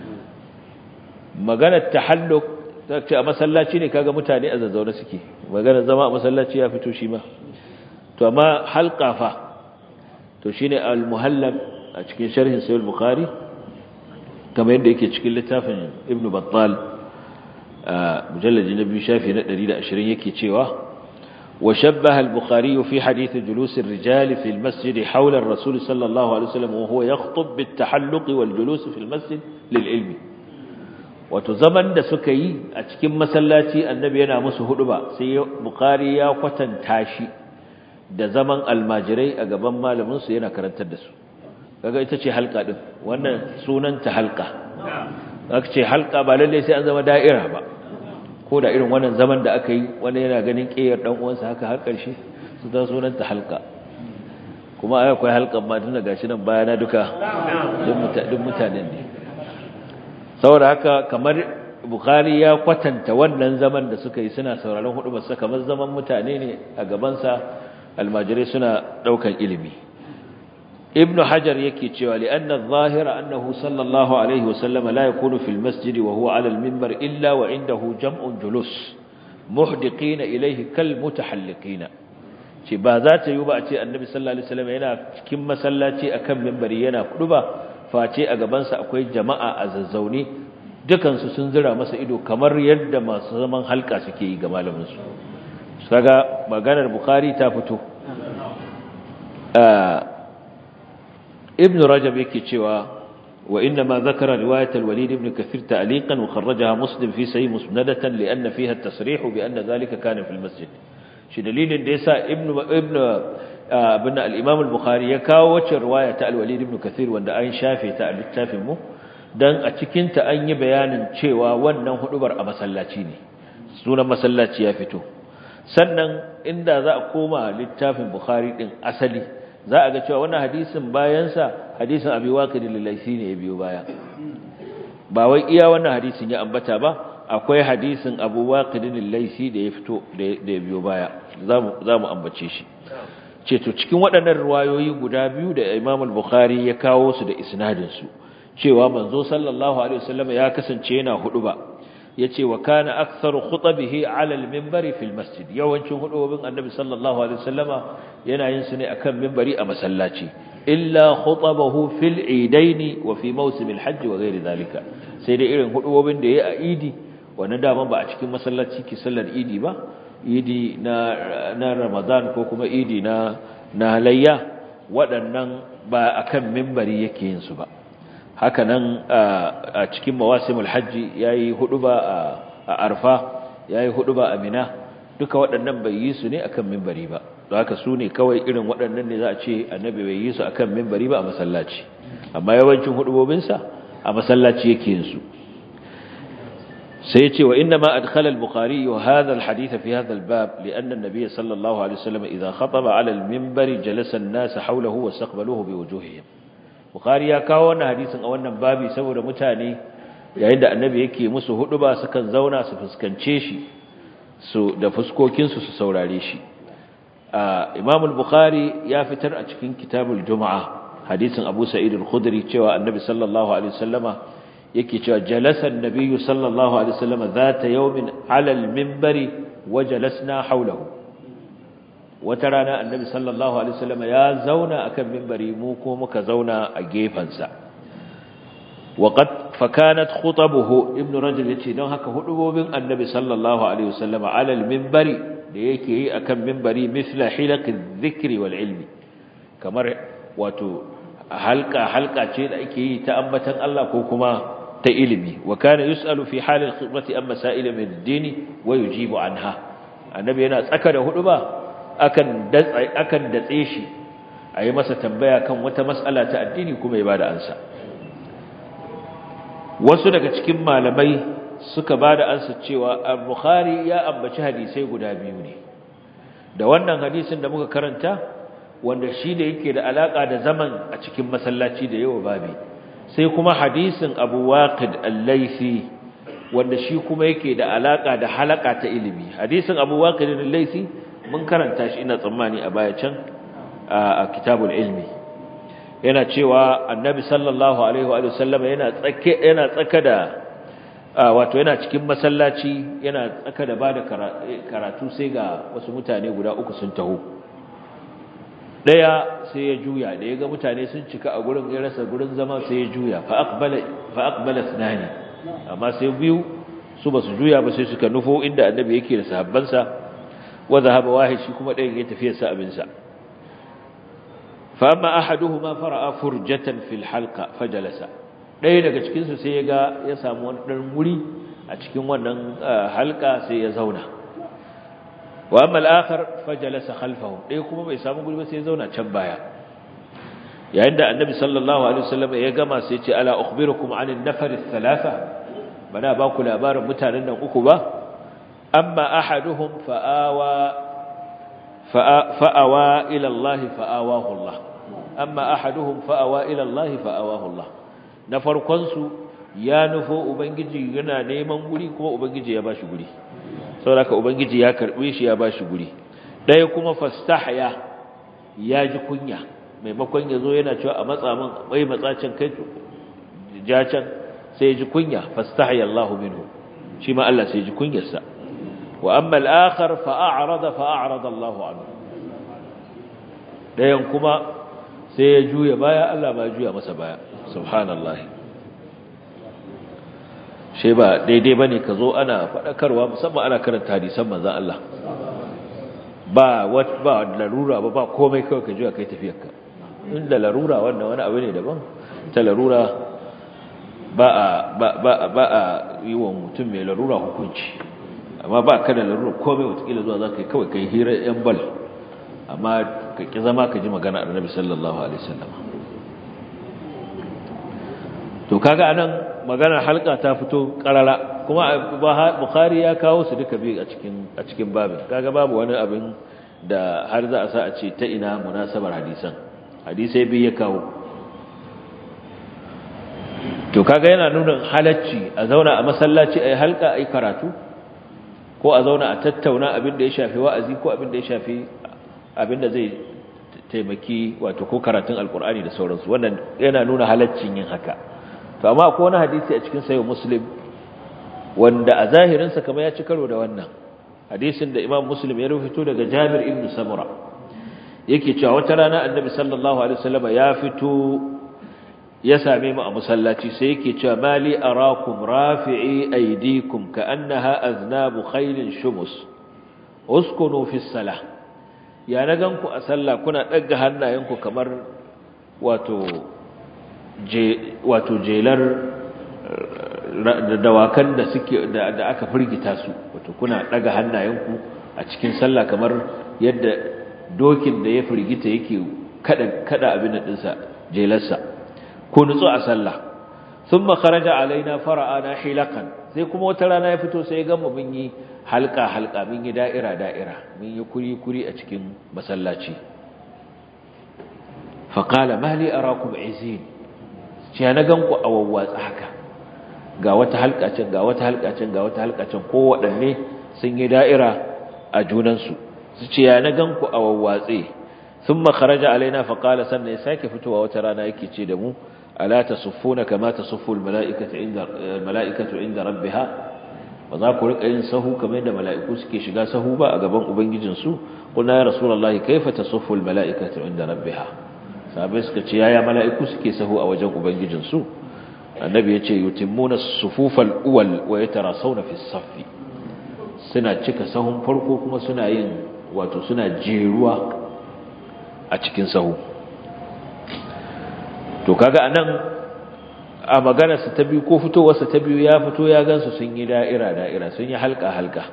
مقال التحلق ce a masallaci ne kaga mutane a zazzaune suke magana zama a masallaci ya fito shi ma to amma halqa fa to shine al-muhallab a cikin sharhin sahih al-bukhari kamar yadda yake cikin littafin ibn battal mujallad na biyu shafi na 120 yake cewa wa shabbaha al-bukhari fi hadith julus ar-rijal fi al-masjid hawla ar-rasul sallallahu alaihi wasallam wa huwa yakhutub bit-tahalluq wal-julus fi al-masjid lil-ilm wato zaman da suka yi a cikin masallaci annabi yana musu huduba sai bukhari ya kwatanta shi da zaman almajirai a gaban malamin su yana karantar da su kaga ita ce halqa din wannan sunanta halqa aka ce halqa ba lalle sai an zama da'ira ba ko da irin wannan zaman da aka yi wani yana ganin kiyar dan uwansa haka har karshe su da sunanta halqa kuma akwai halqan ma tun daga shi nan bayana duka duk mutanen ne saboda haka kamar bukhari ya kwatanta wannan zaman da suka yi suna sauraron hudubar sa kamar zaman mutane ne a gaban sa almajirai suna daukan ilimi ibnu hajar yake cewa li anna adh-dhahira annahu sallallahu alaihi wasallam la yakunu fil masjid wa huwa ala al-minbar illa wa indahu jam'un julus muhdiqina ilayhi kal mutahalliqina ce ba za ta yi ba a ce annabi sallallahu alaihi wasallam yana cikin masallaci akan minbari yana huduba face a gabansa akwai jama'a a zazzaune dukansu sun zira masa ido kamar yadda masu zaman halka suke yi ga malaminsu kaga maganar bukhari ta fito ibn rajab yake cewa wa inna ma zakara riwayat al-walid ibn kathir ta'liqan wa kharrajaha muslim fi sahih musnadatan lianna fiha at-tasrih bi anna dhalika kana fi al-masjid shi dalilin da yasa ibn al-imam al-bukhari ya kawo wacce riwaya ta al-walid ibn kathir wanda an shafe ta a littafin mu dan a cikin ta an yi bayanin cewa wannan hudubar a masallaci ne sunan masallaci ya fito. Sannan inda za a koma littafin Bukhari din asali za a ga cewa wannan hadisin bayansa hadisin Abi Waqid al-Laythi ne ya biyo baya, ba wai iya wannan hadisin ya ambata ba, akwai hadisin Abu Waqid al-Laythi da ya fito da ya biyo baya, zamu ambace shi. Ce to cikin waɗannan riwayoyi guda biyu da Imam al-Bukhari ya kawo su da isnadin su cewa manzo sallallahu alaihi wasallam ya kasance yana huduba, yace wa kana aktharu khutabihi ala al-minbari fil masjid, yawancin hudubin annabi sallallahu alaihi wasallama yana yin su ne akan minbari a masallaci, illa khutabahu fil idaini wa fi mawsim al-hajj wa ghairi zalika, sai dai irin hudubin da yayi a idi wannan daman ba a cikin masallaci ki sallar idi ba, idi na Ramadan ko kuma idi na halayya, waɗannan ba akan minbari yake yin su ba. Haka nan a cikin mawasimul hajji yayi huduba a Arfa, yayi huduba a Mina, duka waɗannan bai yi su ne akan minbari ba. Don haka su ne kawai irin waɗannan ne za a ce annabi bai yi su akan minbari ba a masallaci, amma yawancin hudubobinsa a masallaci yake yin su. sai yace wa inna ma adkhala al-bukhari hadha al-hadith fi hadha al-bab li'anna an-nabiy sallallahu alaihi wasallam idha khataba 'ala al-minbari jalasa an-nas hawlahu wa istaqbaluhu biwujuhihim. Bukhari ya kawo wannan hadisin a wannan babi saboda mutane yayin da annabi yake musu huduba sukan zauna su fuskance shi su da fuskokin su saurare shi. Imam al-Bukhari ya fitar a cikin Kitabul Jumu'ah hadisin Abu Sa'id al-Khudri cewa annabi sallallahu alaihi wasallama yake cewa jalasa an-nabiy sallallahu alaihi wasallama zata yawmin 'ala al-minbari wa jalasna hawlahu. Wata rana annabi sallallahu alaihi wasallama ya zauna akan minbari mu ko muka zauna a gefansa. Waqad fakanat khutabuhu ibn Rajab yace don haka hudubobin annabi sallallahu alaihi wasallama 'ala al-minbari da yake yi akan minbari misla hilaqi dhikri wal ilmi, kamar wato halka ce da ake yi ta ambatan Allah ko kuma ta ilimi. Wa kana yusalu fi hal al-khutbati amma sa'ila min ad-din wa yujibu anha, annabi yana tsaka da huduba akan datse shi ayi masa tambaya kan wata mas'ala ta addini kuma ya bada ansa. Wasu daga cikin malamai suka bada ansa cewa al-Bukhari ya ambaci hadisai guda biyu ne, da wannan hadisin da muka karanta wanda shi da yake da alaka da zaman a cikin masallaci da yawa babi, sai kuma hadisin Abu Waqid al-Laythi wanda shi kuma yake da alaka da halaka ta ilimi. Hadisin Abu Waqid al-Laythi mun karanta shi ina tsammani a baya can a Kitabul Ilmi, yana cewa annabi sallallahu alaihi wa sallam yana tsaka da wato yana cikin masallaci yana tsaka da bada karatu sai ga wasu mutane guda uku sun taho. Daya sai ya juya, da yaga mutane sun cika a gurin ya rasa gurin zama sai ya juya fa aqbala thnani, amma sai biyu su basu juya ba sai suka nufo inda annabi yake da sahabbansa. Wa dhahaba wahid, shi kuma dayan ya tafi sa abin sa. Fa amma ahaduhuma fara'a furjatan fil halqa fajalasa, daya daga cikin su sai yaga ya samu wani dan wuri a cikin wannan halka sai ya zauna. Wa amma al-akhar fajalasa khalfahu, dai kuma bai samu guri ba sai ya zauna can baya. Yayin da annabi sallallahu alaihi wasallam ya gama sai ya ce ala ukhbirukum anin nafar ath-thalatha, bana ba ku labarin mutanen nan uku ba. Amma ahaduhum fa'awa ila Allah fa'awahu Allah, amma ahaduhum fa'awa ila Allah fa'awahu Allah. Na farkon su ya nufo ubangiji yana neman guri kuma ubangiji ya bashi guri, saboda ubangiji ya karbe shi ya bashi guri. Daya kuma fastahya, ya ji kunya, maimakon yazo yana cewa a matsa min bai matsacin kai jacan, sai ya ji kunya, fastahya Allahu minhu, shi ma Allah sai ya ji kunyarsa. Wa amma al-akhar fa'arada Allahu anhu, dayan kuma sai ya juya baya, Allah ba juya masa baya. Subhanallahi, shi ba daidai bane ka zo ana fadakarwa musamman ana karanta hadisan manzon Allah, ba larura ba komai, kawai ka juya kai tafiyarka. Inda larura wannan wani abu ne daban, ta larura ba a yi wa mutum mai larura hukunci, amma ba ka da larura komai, watakila zuwa za ka yi kawai ka yi hirar yan bal, amma ka ƙi zama ka ji magana annabi sallallahu alaihi wasallam. To kaga anan maganar halka ta fito karara, kuma Bukhari ya kawo su duka biyu a cikin babin kaga babu wani abin da har za a sa a ce ta ina munasabar hadisai biyu ya kawo. To kaga yana nuna halacci a zauna a masallaci ayi halka ayi karatu ko a zauna a tattauna abin da ya shafi wa'azi ko abin da ya shafi abin da zai taimaki wato ko karatun alkur'ani da sauransu, wannan yana nuna halaccin yin haka. To amma akwai wani hadisi a cikin sahih Muslim wanda a zahirin sa kamar ya ci karo da wannan hadisin da Imam Muslim ya rawaito daga Jabir ibn Samura yake cewa wata rana Annabi sallallahu alaihi wasallam ya fito ya same mu a masallaci sai yake cewa mali arakum rafi'i aydikum ka'annaha aznabu khaylin shumus uskunu fi salah, ya na ganku a sallah kuna daga hannayenku kamar wato jelar dawakan da suke da aka firgita su, wato kuna daga hannayenku a cikin sallah kamar yadda dokin da ya firgita yake kada abin da dinsa jelarsa, ko nutsu a sallah. thumma kharaja alaina fara'ana hilaqan, sai kuma wata rana ya fito sai ya ga mu mun yi halka mun yi da'ira mun yi kuri a cikin masallaci. fa qala ma li arakum izin, ce na ganku a wawwatsa haka, ga wata halka can ga wata halka can ga wata halka can, ko waɗanne sun yi da'ira a junansu, su ce ya na ganku a wawwatse. thumma kharaja alaina fa qala, sannan ya sake fitowa wata rana yake ce da mu ألا تصفون كما تصف الملائكة عند ربها، وذاك رك أين سهو كما عند ملائكة سكي شجا سهو با أجابن أبنج جنسو. قلنا يا رسول الله كيف تصف الملائكة عند ربها، سابس كتيا ملائكة سكي سهو أو جن أبنج جنسو. النبي يتمون الصفوف الأول ويتراصون في الصف، سنة شك سهم فرقكم سنة ين وتسنة جيروا أشكن سهو. To kaga anan a maganarsa ta biyu ko fitowarsa ta biyu ya fito ya gansu sun yi da'ira sun yi halka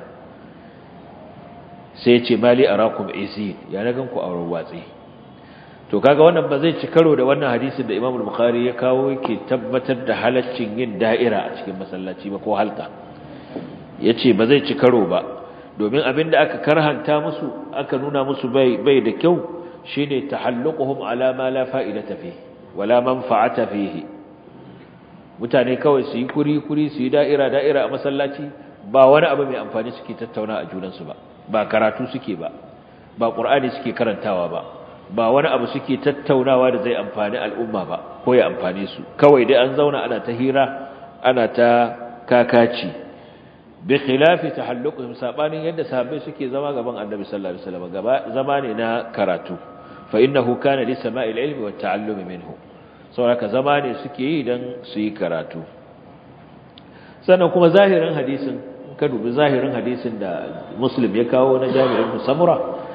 sai ya ce mali arakum izin, ya na ganku a warwatsi. To kaga wannan ba zai ci karo da wannan hadisin da Imam Bukhari ya kawo yake tabbatar da halaccin yin da'ira a cikin masallaci ba ko halka, yace ba zai ci karo ba, domin abinda aka karhanta musu aka nuna musu bai da kyau shine tahalluquhum ala ma la fa'idata fihi wala manfa'ata fihi. Mutane kawai su yi kuri su yi da'ira a masallaci, ba wani abu mai amfani suke tattauna a junansu ba karatu suke ba qur'ani suke karantawa ba wani abu suke tattaunawa da zai amfani al'umma ba ko ya amfane su, kawai dai an zauna ana ta hira ana ta kakaci. bi khilafi tahalluqihim, sabanin yadda sahabbai suke zama gaban Annabi sallallahu alaihi wasallam zama ne na karatu, fa innahu kana li sama'il ilmi wat ta'allumi minhu, saboda zama ne suke yi dan su yi karatu. Sannan kuma zahirin hadisin, ka dubi zahirin hadisin da Muslim ya kawo na Jabir ibn Samura,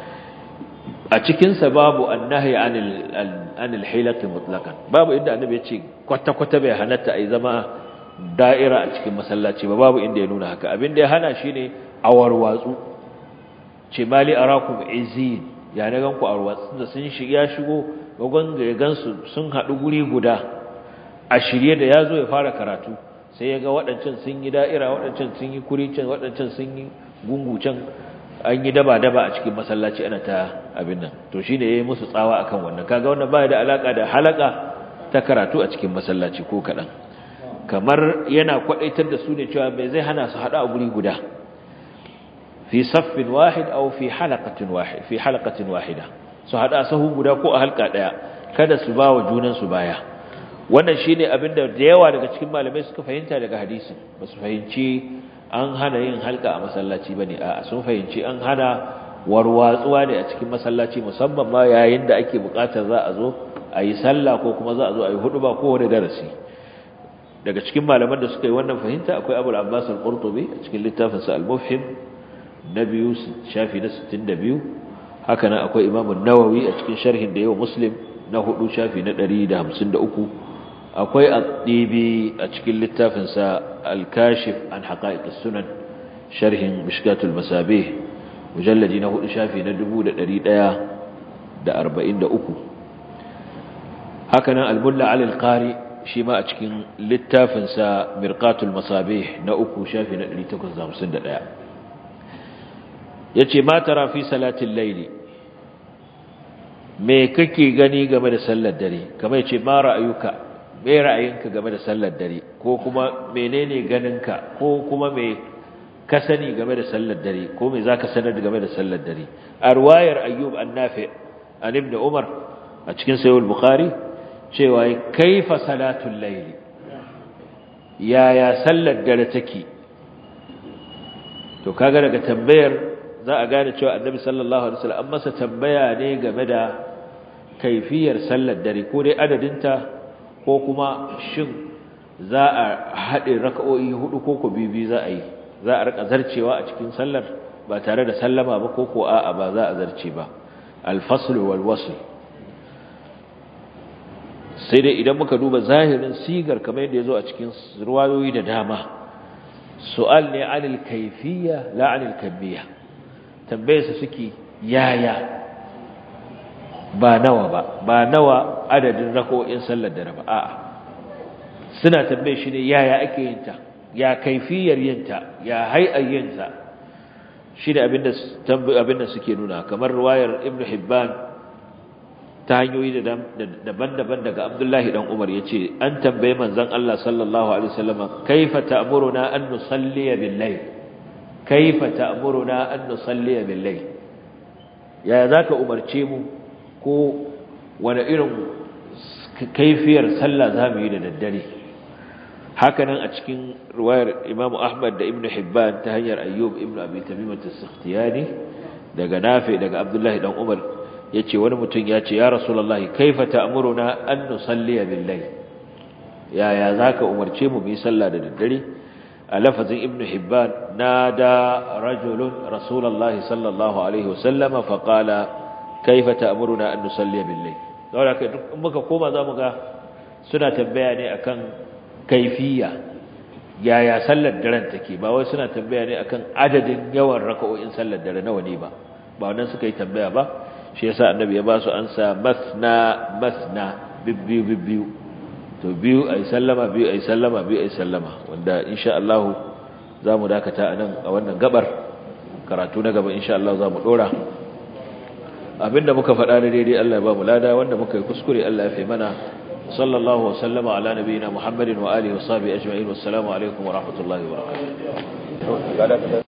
a cikin sa babu annahi anil hilaqi mutlaqan, babu inda Annabi ya ce kwata bai halatta ai zama da'ira a cikin masallaci ba, babu inda ya nuna haka. Abin da ya hana shine awarwatsu, ce mali arakum izin, ya na ganku a ruwatsun da sun shigo gogon ga gansu sun haɗu guri guda a shirye da ya zo ya fara karatu, sai ya ga waɗancan sun yi da'ira, waɗancan sun yi kuri can, waɗancan sun yi gungu can, an yi daba a cikin masallaci ana ta abin nan. To shi ne ya yi musu tsawa akan wannan. Kaga wannan ba da alaƙa da halaka ta karatu a cikin masallaci ko kaɗan, kamar yana kwaɗaitar da su ne cewa bai zai hana su haɗu a guri guda fi saffin wahid aw fi halaqatin wahida, su hada sahu guda ko a halka daya, kada su ba wa junan su baya. Wannan shine abinda da yawa daga cikin malamai suka fahimta daga hadisin, ba su fahimci an hana yin halka a masallaci bane, a'a sun fahimci an hana warwatsuwa ne a cikin masallaci, musamman ma yayin da ake bukatar za a zo a yi sallah ko kuma za a zo a yi huduba ko wani darasi. Daga cikin malaman da suka yi wannan fahimta akwai Abu al-Abbas al-Qurtubi a cikin littafinsa al-Mufhim na biyu shafi na 62, haka nan akwai Imam an-Nawawi a cikin sharhin da yawa Muslim na 4 shafi na 153, akwai at-Tibi a cikin littafin sa al-Kashif an Haqa'iq as-Sunan sharhin Mishkatul Masabih mujalladi na 4 shafi na 1143, haka nan al-Mulla Ali al-Qari shi ma a cikin littafinsa mirqatul masabih na 3 shafi na 851 yace ma tara fi salatil layli me kake gani game da sallar dare kamar yace ma ra'ayuka me ra'ayinka game da sallar dare ko kuma menene ganinka ko kuma me ka sani game da sallar dare ko me zaka sanar game da sallar dare a riwayar ayyub an-nafi an ibn umar a cikin sahih al-bukhari cewa kaifa salatul layli yaya sallar dare take to kaga daga tambayar za a gane cewa annabi sallallahu alaihi wasallam an masa tambaya ne game da kaifiyar sallar dare ko dai adadinta ko kuma shin za a haɗe raka'o'i hudu ko ko bibi za a yi za a rika zarcewa a cikin sallar ba tare da sallama ba ko ko a'a ba za a zarce ba al-fasl wal wasl sai dai idan muka duba zahirin sigar kamar yadda yazo a cikin ruwayoyi da dama su'al ne anil kayfiyya la anil kamiyya tambayarsa suke yaya ba nawa adadin rak'o'in sallar dare ba a'a suna tambaye shi ne yaya ake yin ta ya kaifiyar yin ta ya hay'ar yin ta shi ne abinda suke nuna kamar riwayar ibnu hibban ta hanyoyi daban-daban daga abdullahi dan umar yace an tambaye manzon Allah sallallahu alaihi wasallam kaifa ta'muruna an nusalli bil-layl kaifa ta'muruna an nusalli bil-layl ya zaka umarce mu ko wani irin kaifiyar sallah zamu yi da daddare hakanan a cikin riwayar Imam Ahmad da Ibn Hibban ta hanyar Ayyub ibn Abi Tamim as-Sakhtiyani daga Nafi daga Abdullah dan Umar yace wani mutum yace ya Rasulullahi kaifa ta'muruna an nusalli bil-layl ya zaka umarce mu bi sallah da daddare a lafazin Ibn Hibban nada rajulun Rasulullahi sallallahu alaihi wasallam fa qala kaifa ta'muruna an nusalli bil-layl saboda kai duk muka koma zamu ga suna tambaya ne akan kaifiya yaya sallar daren take ba wai suna tambaya ne akan adadin yawan raka'o'in sallar dare nawa ne ba wannan suka yi tambaya ba shi yasa annabi ya ba su ansa masna bibbiyu to biyu ay sallama wanda insha Allah zamu dakata anan a wannan gabar karatu na gaba insha Allah zamu dora abinda muka faɗa da daidai Allah ya ba mu lada wanda muka yi kuskure Allah ya fi mana sallallahu wa sallama ala nabiyina Muhammadin wa alihi wa sahbihi ajma'in wassalamu alaikum wa rahmatullahi wa barakatuh